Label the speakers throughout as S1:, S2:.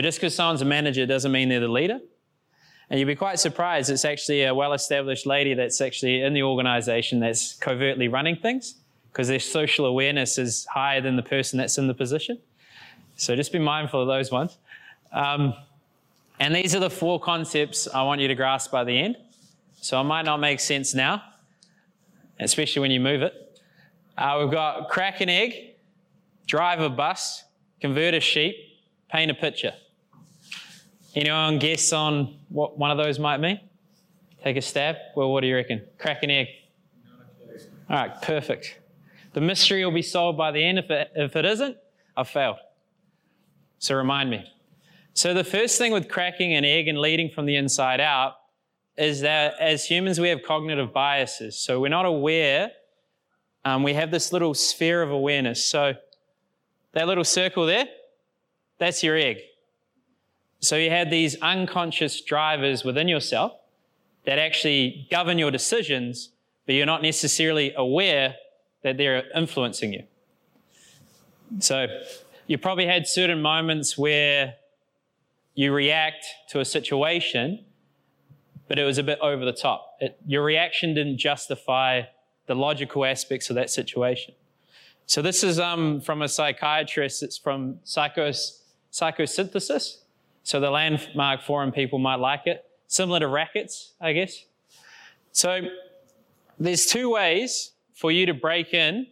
S1: Just because someone's a manager doesn't mean they're the leader. And you'd be quite surprised, it's actually a well-established lady that's actually in the organization that's covertly running things, because their social awareness is higher than the person that's in the position. So just be mindful of those ones. And these are the 4 concepts I want you to grasp by the end. So it might not make sense now, especially when you move it. We've got crack an egg, drive a bus, convert a sheep, paint a picture. Anyone guess on what one of those might mean? Take a stab. Well, what do you reckon? Crack an egg. All right, perfect. The mystery will be solved by the end. If it isn't, I've failed. So remind me. So the first thing with cracking an egg and leading from the inside out is that as humans, we have cognitive biases. So we're not aware. We have this little sphere of awareness. So that little circle there, that's your egg. So you have these unconscious drivers within yourself that actually govern your decisions, but you're not necessarily aware that they're influencing you. So you probably had certain moments where you react to a situation, but it was a bit over the top. Your reaction didn't justify the logical aspects of that situation. So this is from a psychiatrist. It's from Psychosynthesis. So the Landmark Forum people might like it. Similar to Rackets, I guess. So there's 2 ways for you to break in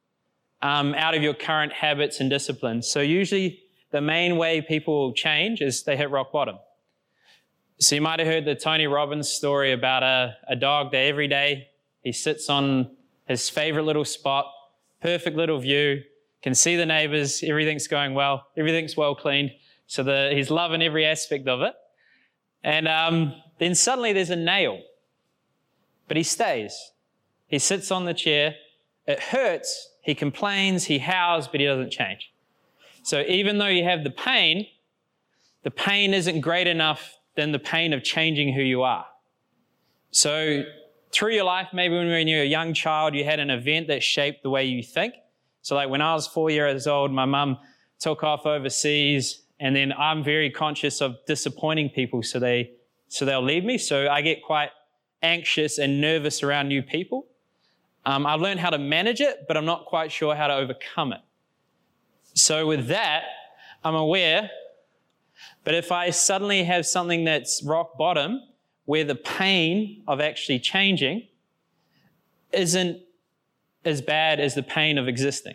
S1: out of your current habits and disciplines. So usually the main way people will change is they hit rock bottom. So you might have heard the Tony Robbins story about a dog that every day he sits on his favorite little spot, perfect little view, can see the neighbors, everything's going well, everything's well cleaned. So he's loving every aspect of it. And then suddenly there's a nail, but he stays. He sits on the chair. It hurts. He complains, he howls, but he doesn't change. So even though you have the pain isn't great enough than the pain of changing who you are. So through your life, maybe when you were a young child, you had an event that shaped the way you think. So like when I was 4 years old, my mum took off overseas, and then I'm very conscious of disappointing people, so they'll leave me. So I get quite anxious and nervous around new people. I've learned how to manage it, but I'm not quite sure how to overcome it. So with that, I'm aware, but if I suddenly have something that's rock bottom, where the pain of actually changing isn't as bad as the pain of existing.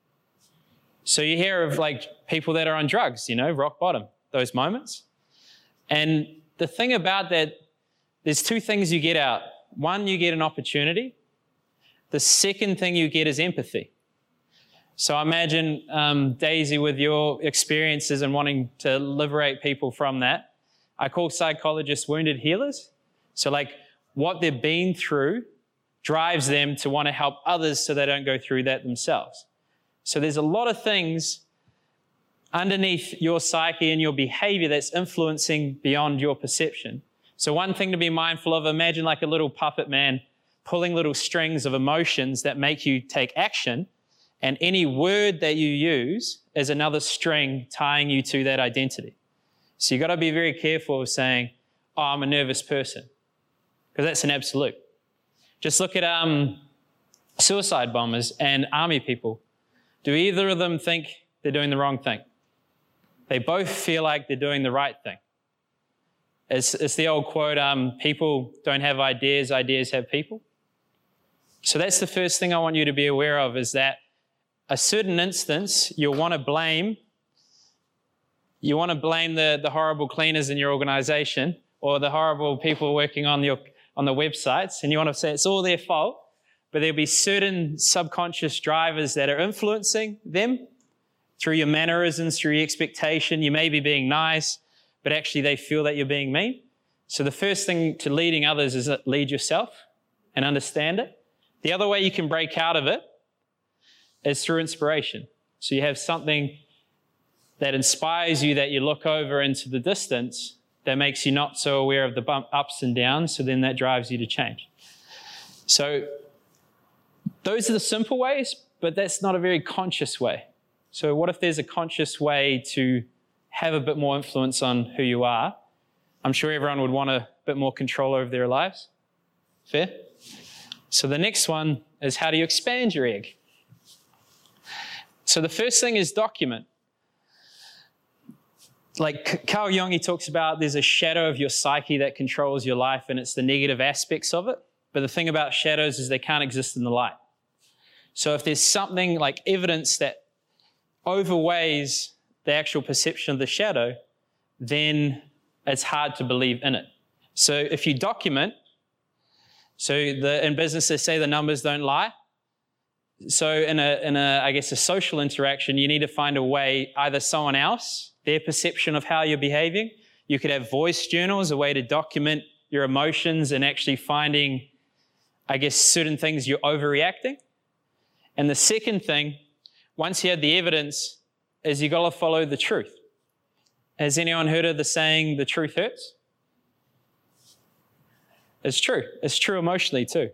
S1: So you hear of like people that are on drugs, rock bottom, those moments. And the thing about that, there's 2 things you get out. One, you get an opportunity. The second thing you get is empathy. So imagine, Daisy, with your experiences and wanting to liberate people from that. I call psychologists wounded healers. So like what they've been through drives them to want to help others so they don't go through that themselves. So there's a lot of things underneath your psyche and your behavior that's influencing beyond your perception. So one thing to be mindful of, imagine like a little puppet man pulling little strings of emotions that make you take action, and any word that you use is another string tying you to that identity. So you've got to be very careful of saying, oh, I'm a nervous person, because that's an absolute. Just look at suicide bombers and army people. Do either of them think they're doing the wrong thing? They both feel like they're doing the right thing. It's the old quote, people don't have ideas, ideas have people. So that's the first thing I want you to be aware of, is that a certain instance you'll want to blame. You want to blame the horrible cleaners in your organization or the horrible people working on the websites, and you want to say it's all their fault, but there'll be certain subconscious drivers that are influencing them through your mannerisms, through your expectation. You may be being nice, but actually they feel that you're being mean. So the first thing to leading others is lead yourself and understand it. The other way you can break out of it is through inspiration. So you have something that inspires you, that you look over into the distance, that makes you not so aware of the ups and downs, so then that drives you to change. So those are the simple ways, but that's not a very conscious way. So what if there's a conscious way to have a bit more influence on who you are. I'm sure everyone would want a bit more control over their lives. Fair? So the next one is, how do you expand your egg? So the first thing is document. Like Carl Jung, he talks about there's a shadow of your psyche that controls your life, and it's the negative aspects of it. But the thing about shadows is they can't exist in the light. So if there's something like evidence that overweighs the actual perception of the shadow, then it's hard to believe in it. So if you document, in business they say the numbers don't lie. So in a I guess a social interaction, you need to find a way, either someone else, their perception of how you're behaving. You could have voice journals, a way to document your emotions and actually finding, I guess, certain things you're overreacting. And the second thing, once you have the evidence, is you got to follow the truth. Has anyone heard of the saying, the truth hurts? It's true. It's true emotionally too.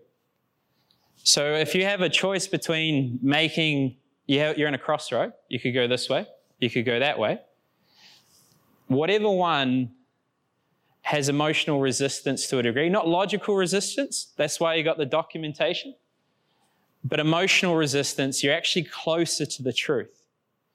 S1: So if you have a choice between you're in a crossroad, you could go this way, you could go that way. Whatever one has emotional resistance to a degree, not logical resistance, that's why you got the documentation, but emotional resistance, you're actually closer to the truth.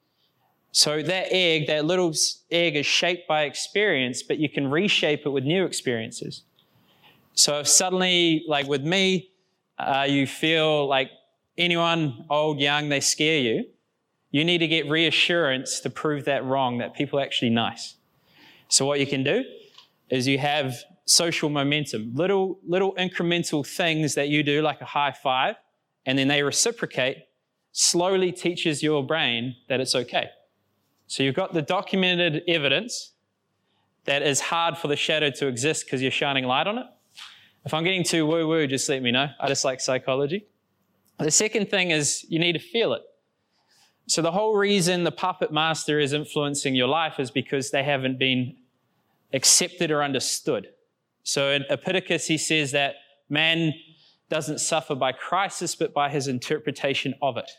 S1: So that little egg is shaped by experience, but you can reshape it with new experiences. So if suddenly, like with me, you feel like anyone, old, young, they scare you, you need to get reassurance to prove that wrong, that people are actually nice. So what you can do is you have social momentum, little incremental things that you do, like a high five, and then they reciprocate, slowly teaches your brain that it's okay. So you've got the documented evidence that is hard for the shadow to exist because you're shining light on it. If I'm getting too woo-woo, just let me know. I just like psychology. The second thing is you need to feel it. So the whole reason the puppet master is influencing your life is because they haven't been accepted or understood. So in Epictetus, he says that man doesn't suffer by crisis, but by his interpretation of it.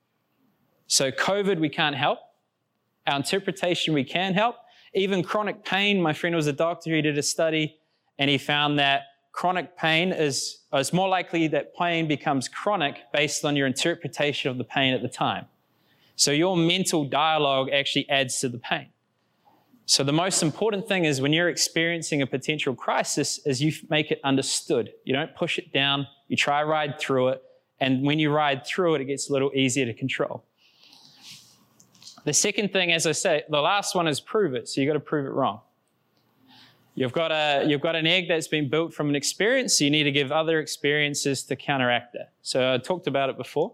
S1: So COVID, we can't help. Our interpretation, we can help. Even chronic pain, my friend was a doctor, he did a study, and he found that chronic pain it's more likely that pain becomes chronic based on your interpretation of the pain at the time. So your mental dialogue actually adds to the pain. So the most important thing is when you're experiencing a potential crisis is you make it understood. You don't push it down, you try to ride through it, and when you ride through it, it gets a little easier to control. The second thing, as I say, the last one is prove it, so you've got to prove it wrong. You've got an egg that's been built from an experience, so you need to give other experiences to counteract that. So I talked about it before.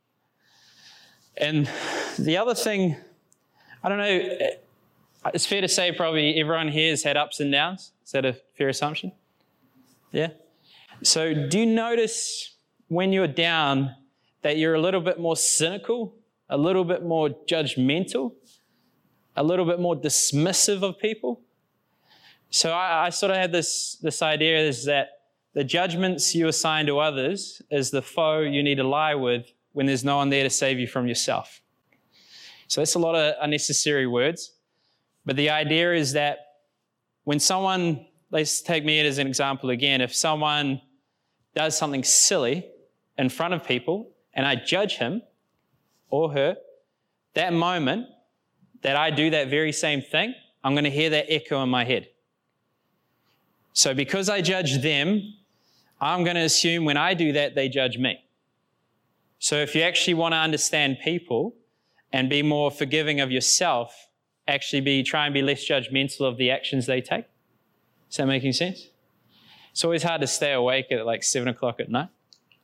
S1: And the other thing, I don't know, it's fair to say probably everyone here has had ups and downs. Is that a fair assumption? Yeah? So do you notice when you're down that you're a little bit more cynical, a little bit more judgmental, a little bit more dismissive of people? So I sort of had this idea is that the judgments you assign to others is the foe you need to lie with when there's no one there to save you from yourself. So that's a lot of unnecessary words. But the idea is that when someone, let's take me as an example again, if someone does something silly in front of people and I judge him or her, that moment that I do that very same thing, I'm going to hear that echo in my head. So because I judge them, I'm going to assume when I do that, they judge me. So if you actually want to understand people and be more forgiving of yourself, actually try and be less judgmental of the actions they take. Is that making sense? It's always hard to stay awake at like 7 o'clock at night.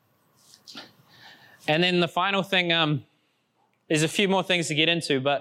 S1: And then the final thing, there's a few more things to get into, but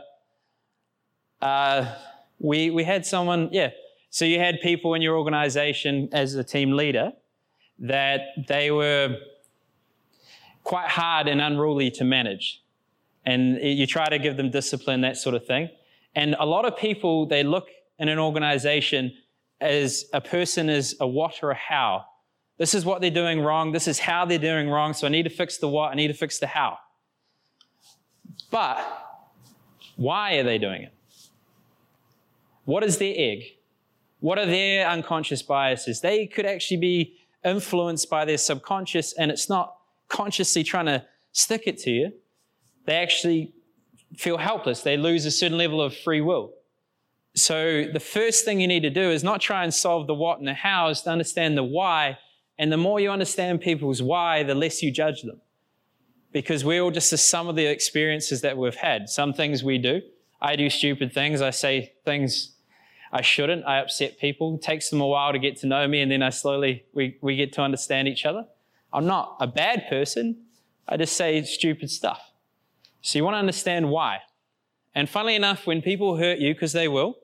S1: we had someone, so you had people in your organization as a team leader that they were quite hard and unruly to manage. And you try to give them discipline, that sort of thing. And a lot of people, they look in an organization as a person is a what or a how. This is what they're doing wrong. This is how they're doing wrong. So I need to fix the what. I need to fix the how. But why are they doing it? What is their egg? What are their unconscious biases? They could actually be influenced by their subconscious, and it's not consciously trying to stick it to you. They actually feel helpless. They lose a certain level of free will. So the first thing you need to do is not try and solve the what and the how, is to understand the why. And the more you understand people's why, the less you judge them. Because we're all just the sum of the experiences that we've had. Some things we do. I do stupid things. I say things I shouldn't. I upset people. It takes them a while to get to know me, and then we get to understand each other. I'm not a bad person. I just say stupid stuff. So you want to understand why. And funnily enough, when people hurt you, because they will,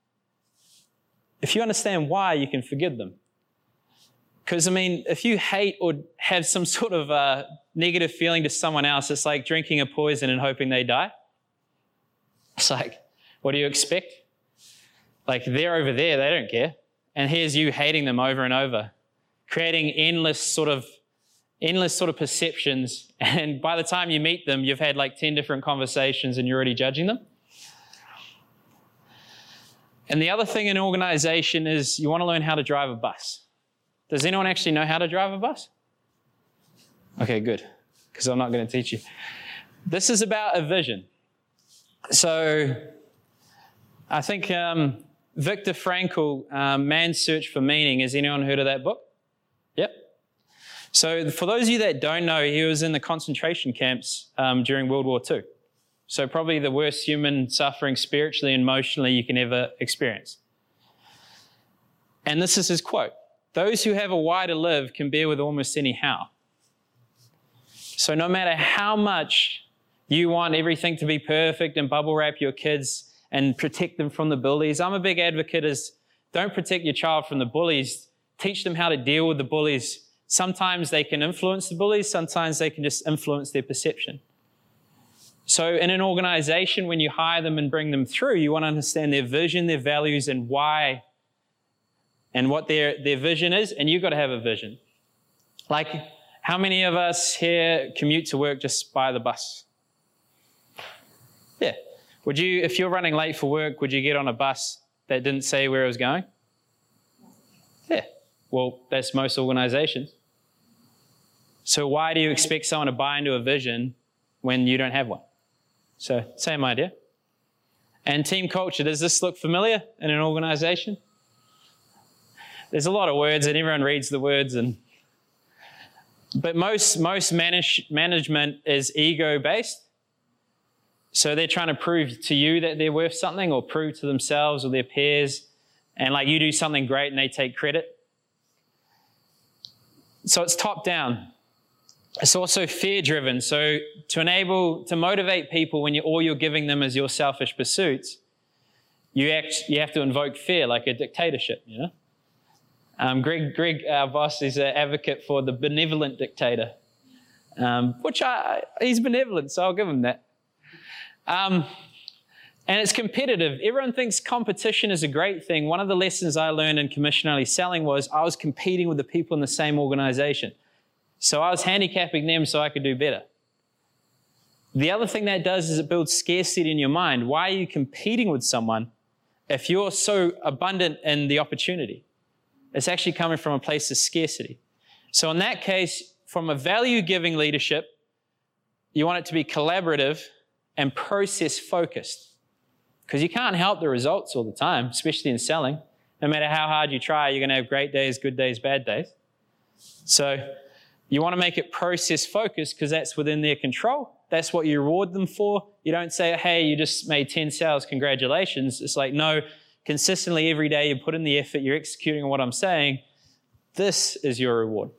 S1: if you understand why, you can forgive them. Because, if you hate or have some sort of negative feeling to someone else, it's like drinking a poison and hoping they die. It's like, what do you expect? Like, they're over there, they don't care. And here's you hating them over and over, creating endless sort of perceptions. And by the time you meet them, you've had like 10 different conversations and you're already judging them. And the other thing in organization is you want to learn how to drive a bus. Does anyone actually know how to drive a bus? Okay, good, because I'm not going to teach you. This is about a vision. So I think Viktor Frankl, Man's Search for Meaning, has anyone heard of that book? Yep. So for those of you that don't know, he was in the concentration camps during World War II. So probably the worst human suffering spiritually and emotionally you can ever experience. And this is his quote: "Those who have a why to live can bear with almost any how." So no matter how much you want everything to be perfect and bubble wrap your kids and protect them from the bullies, I'm a big advocate is don't protect your child from the bullies. Teach them how to deal with the bullies. Sometimes they can influence the bullies. Sometimes they can just influence their perception. So in an organization, when you hire them and bring them through, you want to understand their vision, their values, and why, and what their vision is, and you've got to have a vision. Like, how many of us here commute to work just by the bus? Yeah. Would you, if you're running late for work, would you get on a bus that didn't say where it was going? Yeah. Well, that's most organizations. So why do you expect someone to buy into a vision when you don't have one? So, same idea. And team culture, does this look familiar in an organization? There's a lot of words and everyone reads the words, but most management is ego-based. So they're trying to prove to you that they're worth something, or prove to themselves or their peers, and like you do something great and they take credit. So it's top down. It's also fear-driven. So to motivate people when all you're giving them is your selfish pursuits, you have to invoke fear, like a dictatorship, you know? Greg, our boss, is an advocate for the benevolent dictator, he's benevolent, so I'll give him that. And it's competitive. Everyone thinks competition is a great thing. One of the lessons I learned in commission-only selling was I was competing with the people in the same organization. So I was handicapping them so I could do better. The other thing that does is it builds scarcity in your mind. Why are you competing with someone if you're so abundant in the opportunity? It's actually coming from a place of scarcity. So in that case, from a value-giving leadership, you want it to be collaborative and process-focused. Because you can't help the results all the time, especially in selling. No matter how hard you try, you're going to have great days, good days, bad days. So you want to make it process-focused because that's within their control. That's what you reward them for. You don't say, hey, you just made 10 sales, congratulations. It's like, no, consistently every day you put in the effort, you're executing on what I'm saying. This is your reward.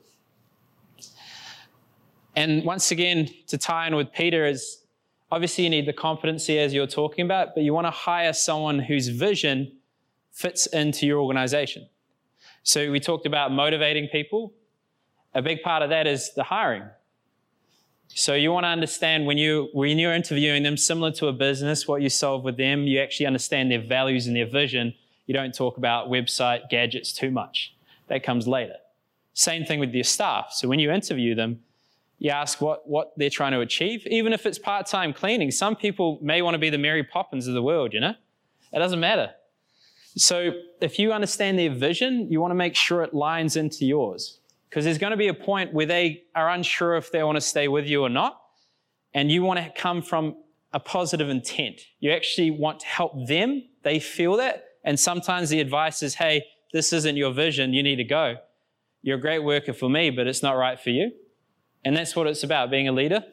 S1: And once again, to tie in with Peter, is obviously you need the competency as you're talking about, but you want to hire someone whose vision fits into your organization. So we talked about motivating people. A big part of that is the hiring. So you want to understand when you're interviewing them, similar to a business, what you solve with them, you actually understand their values and their vision. You don't talk about website gadgets too much. That comes later. Same thing with your staff. So when you interview them, you ask what they're trying to achieve, even if it's part-time cleaning. Some people may want to be the Mary Poppins of the world, you know? It doesn't matter. So if you understand their vision, you want to make sure it lines into yours. Because there's going to be a point where they are unsure if they want to stay with you or not. And you want to come from a positive intent. You actually want to help them. They feel that. And sometimes the advice is, hey, this isn't your vision. You need to go. You're a great worker for me, but it's not right for you. And that's what it's about, being a leader.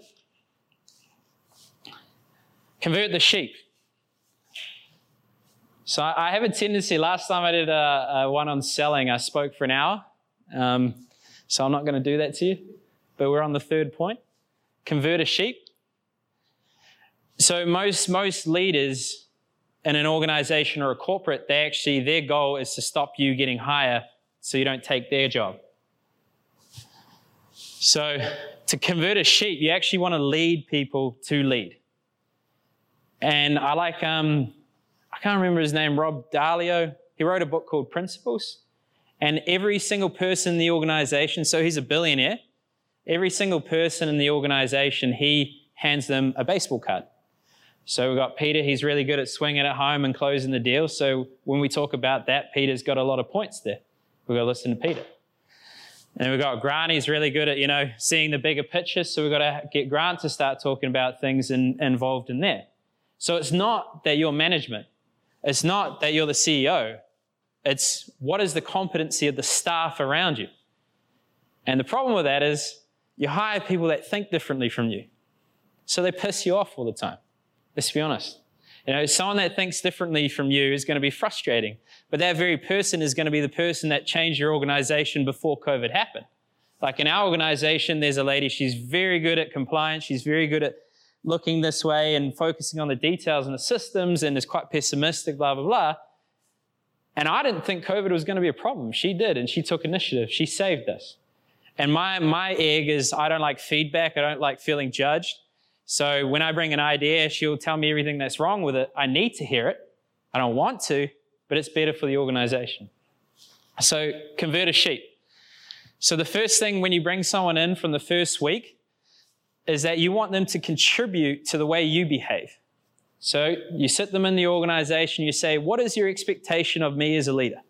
S1: Convert the sheep. So I have a tendency, last time I did one on selling, I spoke for an hour. So I'm not going to do that to you. But we're on the third point. Convert a sheep. So most leaders in an organization or a corporate, their goal is to stop you getting higher so you don't take their job. So to convert a sheep, you actually want to lead people to lead. And I like, I can't remember his name, Rob Dalio. He wrote a book called Principles. And every single person in the organization, so he's a billionaire, every single person in the organization, he hands them a baseball card. So we've got Peter, he's really good at swinging at home and closing the deal. So when we talk about that, Peter's got a lot of points there. We've got to listen to Peter. And we've got Grant, he's really good at, seeing the bigger picture. So we've got to get Grant to start talking about things involved in there. So it's not that you're management. It's not that you're the CEO. It's what is the competency of the staff around you. And the problem with that is you hire people that think differently from you. So they piss you off all the time. Let's be honest. Someone that thinks differently from you is going to be frustrating. But that very person is going to be the person that changed your organization before COVID happened. Like in our organization, there's a lady, she's very good at compliance. She's very good at looking this way and focusing on the details and the systems and is quite pessimistic, blah, blah, blah. And I didn't think COVID was going to be a problem. She did, and she took initiative. She saved us. And my egg is I don't like feedback. I don't like feeling judged. So when I bring an idea, she'll tell me everything that's wrong with it. I need to hear it. I don't want to, but it's better for the organization. So convert a sheep. So the first thing when you bring someone in from the first week is that you want them to contribute to the way you behave. So you sit them in the organization, you say, what is your expectation of me as a leader?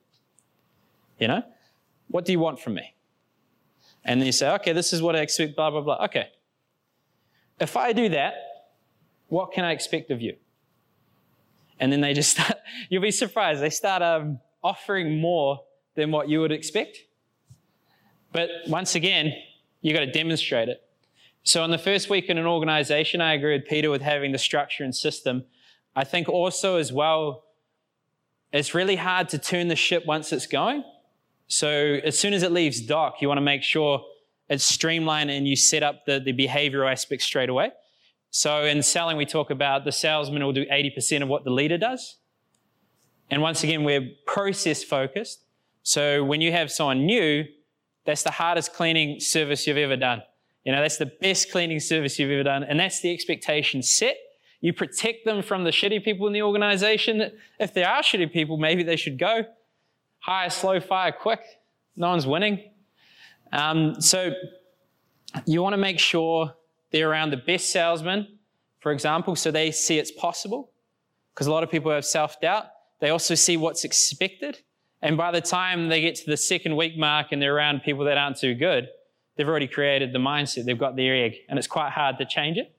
S1: What do you want from me? And then you say, okay, this is what I expect, blah, blah, blah. Okay. If I do that, what can I expect of you? And then they just start, you'll be surprised, they start offering more than what you would expect. But once again, you've got to demonstrate it. So in the first week in an organization, I agree with Peter with having the structure and system. I think also as well, it's really hard to turn the ship once it's going. So as soon as it leaves dock, you want to make sure it's streamlined and you set up the behavioral aspects straight away. So in selling, we talk about the salesman will do 80% of what the leader does. And once again, we're process focused. So when you have someone new, that's the hardest cleaning service you've ever done. That's the best cleaning service you've ever done. And that's the expectation set. You protect them from the shitty people in the organization. If there are shitty people, maybe they should go. Hire slow, fire quick. No one's winning. So you want to make sure they're around the best salesman, for example, so they see it's possible. Because a lot of people have self-doubt. They also see what's expected. And by the time they get to the second week mark and they're around people that aren't too good, they've already created the mindset. They've got their egg. And it's quite hard to change it.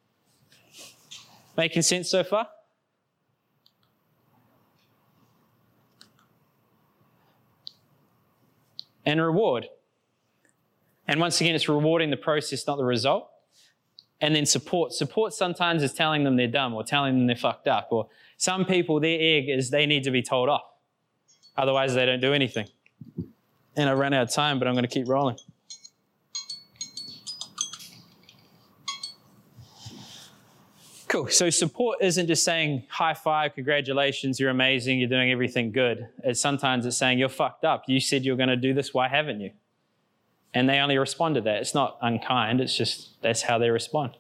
S1: Making sense so far? And reward. And once again, it's rewarding the process, not the result. And then support. Support sometimes is telling them they're dumb or telling them they're fucked up. Or some people, their egg is they need to be told off. Otherwise, they don't do anything. And I ran out of time, but I'm going to keep rolling. Cool. So support isn't just saying, high five, congratulations, you're amazing, you're doing everything good. Sometimes it's saying, you're fucked up. You said you're going to do this, why haven't you? And they only respond to that. It's not unkind, it's just that's how they respond.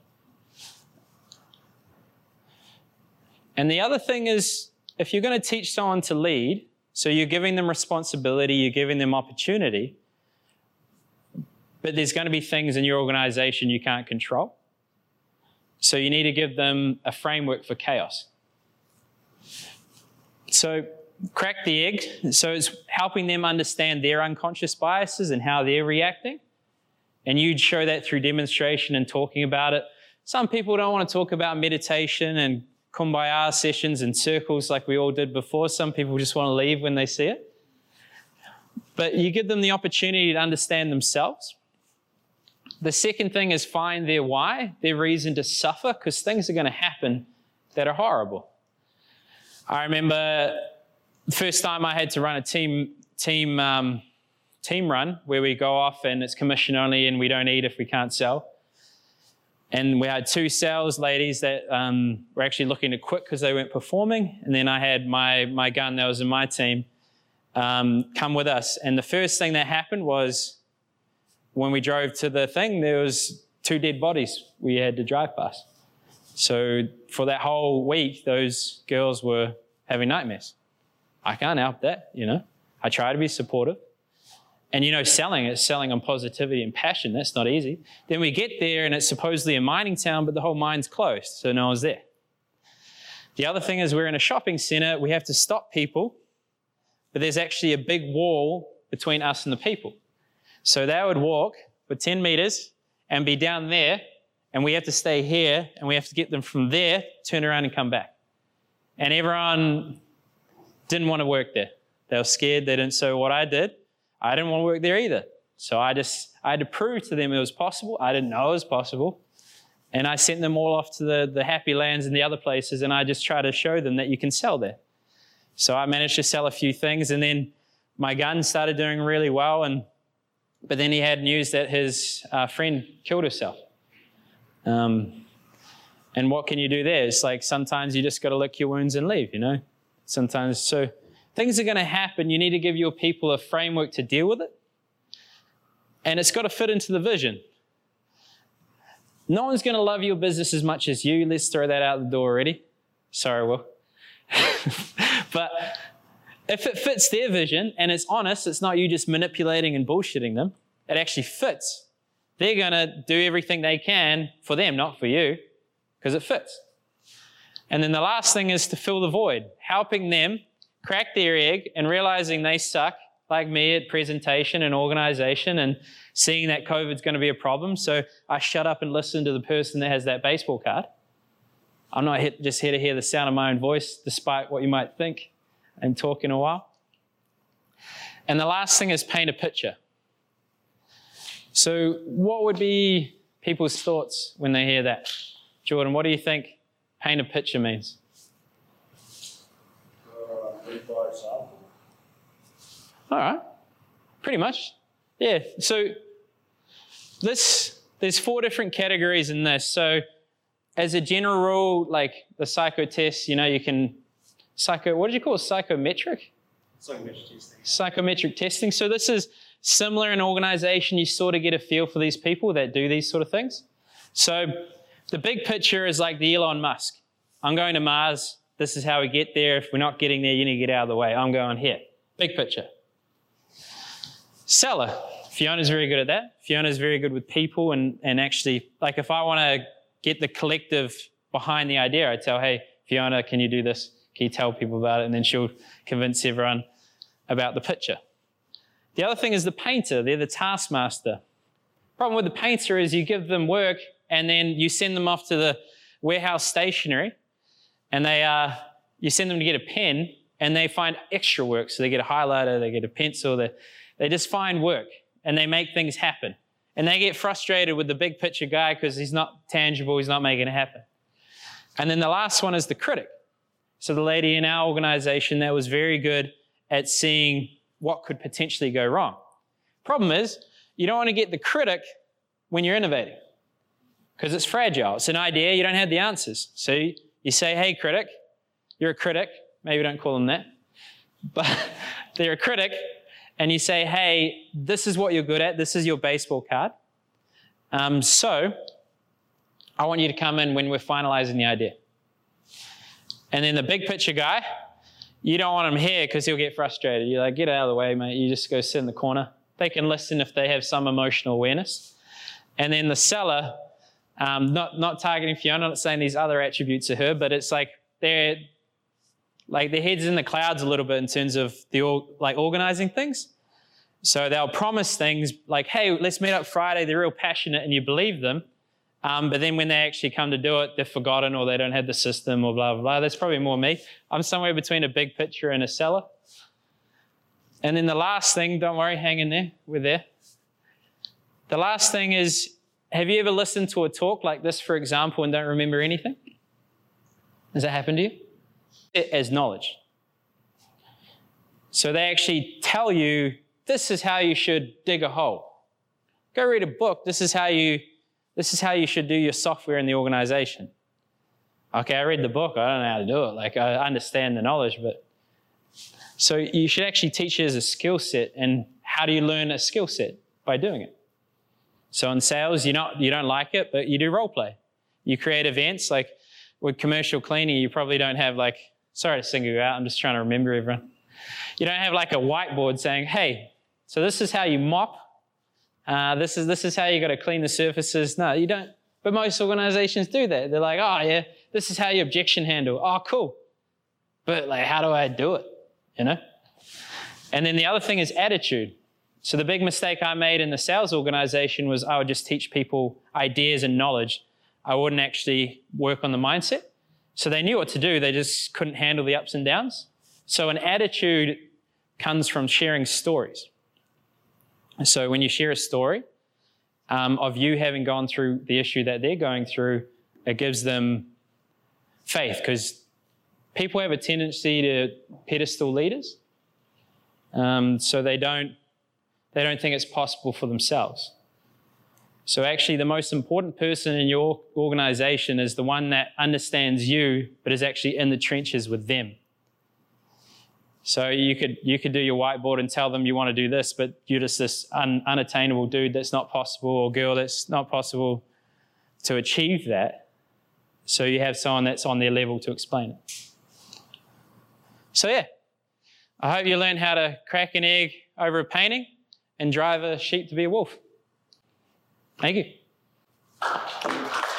S1: And the other thing is, if you're going to teach someone to lead, so you're giving them responsibility, you're giving them opportunity, but there's going to be things in your organization you can't control. So you need to give them a framework for chaos. So crack the egg. So it's helping them understand their unconscious biases and how they're reacting. And you'd show that through demonstration and talking about it. Some people don't want to talk about meditation and kumbaya sessions and circles like we all did before. Some people just want to leave when they see it. But you give them the opportunity to understand themselves. The second thing is find their why, their reason to suffer, because things are going to happen that are horrible. I remember the first time I had to run a team run where we go off and it's commission only and we don't eat if we can't sell. And we had 2 sales ladies that were actually looking to quit because they weren't performing. And then I had my gun that was in my team come with us. And the first thing that happened was when we drove to the thing, there was 2 dead bodies we had to drive past. So for that whole week, those girls were having nightmares. I can't help that, I try to be supportive. And selling is selling on positivity and passion. That's not easy. Then we get there and it's supposedly a mining town, but the whole mine's closed, so no one's there. The other thing is we're in a shopping center. We have to stop people, but there's actually a big wall between us and the people. So they would walk for 10 meters and be down there, and we have to stay here, and we have to get them from there, turn around and come back. And everyone didn't want to work there. They were scared. They didn't. So what I did, I didn't want to work there either. So I had to prove to them it was possible. I didn't know it was possible. And I sent them all off to the Happy Lands and the other places, and I just tried to show them that you can sell there. So I managed to sell a few things, and then my gun started doing really well. But then he had news that his friend killed herself. And what can you do there? It's like sometimes you just got to lick your wounds and leave, Sometimes, so things are going to happen. You need to give your people a framework to deal with it. And it's got to fit into the vision. No one's going to love your business as much as you. Let's throw that out the door already. Sorry, Will. But if it fits their vision and it's honest, it's not you just manipulating and bullshitting them. It actually fits. They're going to do everything they can for them, not for you, because it fits. And then the last thing is to fill the void, helping them crack their egg and realizing they suck, like me, at presentation and organization and seeing that COVID's going to be a problem. So I shut up and listen to the person that has that baseball card. I'm not just here to hear the sound of my own voice, despite what you might think and talk in a while. And the last thing is paint a picture. So what would be people's thoughts when they hear that? Jordan, what do you think paint a picture means? All right, pretty much. Yeah, so there's 4 different categories in this. So as a general rule, like the psycho test, you can, what did you call it? Psychometric?
S2: Psychometric testing.
S1: Psychometric testing. So this is similar in organization. You sort of get a feel for these people that do these sort of things. So the big picture is like the Elon Musk. I'm going to Mars. This is how we get there. If we're not getting there, you need to get out of the way. I'm going here. Big picture. Seller. Fiona's very good at that. Fiona's very good with people and actually, like if I want to get the collective behind the idea, I tell, hey, Fiona, can you do this? Can you tell people about it? And then she'll convince everyone about the picture. The other thing is the painter. They're the taskmaster. Problem with the painter is you give them work and then you send them off to the warehouse stationery and you send them to get a pen and they find extra work. So they get a highlighter, they get a pencil, they just find work and they make things happen. And they get frustrated with the big picture guy because he's not tangible, he's not making it happen. And then the last one is the critic. So the lady in our organization that was very good at seeing what could potentially go wrong. Problem is, you don't want to get the critic when you're innovating because it's fragile. It's an idea, you don't have the answers. So you say, hey, critic, you're a critic. Maybe don't call them that. But they're a critic. And you say, hey, this is what you're good at. This is your baseball card. So I want you to come in when we're finalizing the idea. And then the big picture guy, you don't want him here because he'll get frustrated. You're like, get out of the way, mate. You just go sit in the corner. They can listen if they have some emotional awareness. And then the seller, not targeting Fiona, not saying these other attributes of her, but it's like they're like their head's in the clouds a little bit in terms of organizing things. So they'll promise things like, hey, let's meet up Friday. They're real passionate and you believe them. But then when they actually come to do it, they've forgotten or they don't have the system or blah, blah, blah. That's probably more me. I'm somewhere between a big picture and a seller. And then the last thing, don't worry, hang in there. We're there. The last thing is, have you ever listened to a talk like this, for example, and don't remember anything? Has that happened to you? It as knowledge. So they actually tell you, this is how you should dig a hole. Go read a book. This is how you should do your software in the organization. Okay, I read the book. I don't know how to do it. Like, I understand the knowledge, but... So you should actually teach it as a skill set. And how do you learn a skill set? By doing it. So in sales, you don't like it, but you do role play. You create events. Like with commercial cleaning, you probably don't have like... Sorry to single you out. I'm just trying to remember everyone. You don't have like a whiteboard saying, hey, so this is how you mop. This is how you got to clean the surfaces. No, you don't. But most organizations do that. They're like, oh yeah, this is how you objection handle. Oh, cool. But like, how do I do it? You know? And then the other thing is attitude. So the big mistake I made in the sales organization was I would just teach people ideas and knowledge. I wouldn't actually work on the mindset. So they knew what to do. They just couldn't handle the ups and downs. So an attitude comes from sharing stories. So when you share a story of you having gone through the issue that they're going through, it gives them faith, because people have a tendency to pedestal leaders. So they don't think it's possible for themselves. So actually the most important person in your organization is the one that understands you, but is actually in the trenches with them. So you could do your whiteboard and tell them you want to do this, but you're just this unattainable dude that's not possible, or girl that's not possible to achieve that. So you have someone that's on their level to explain it. So yeah, I hope you learn how to crack an egg over a painting and drive a sheep to be a wolf. Thank you.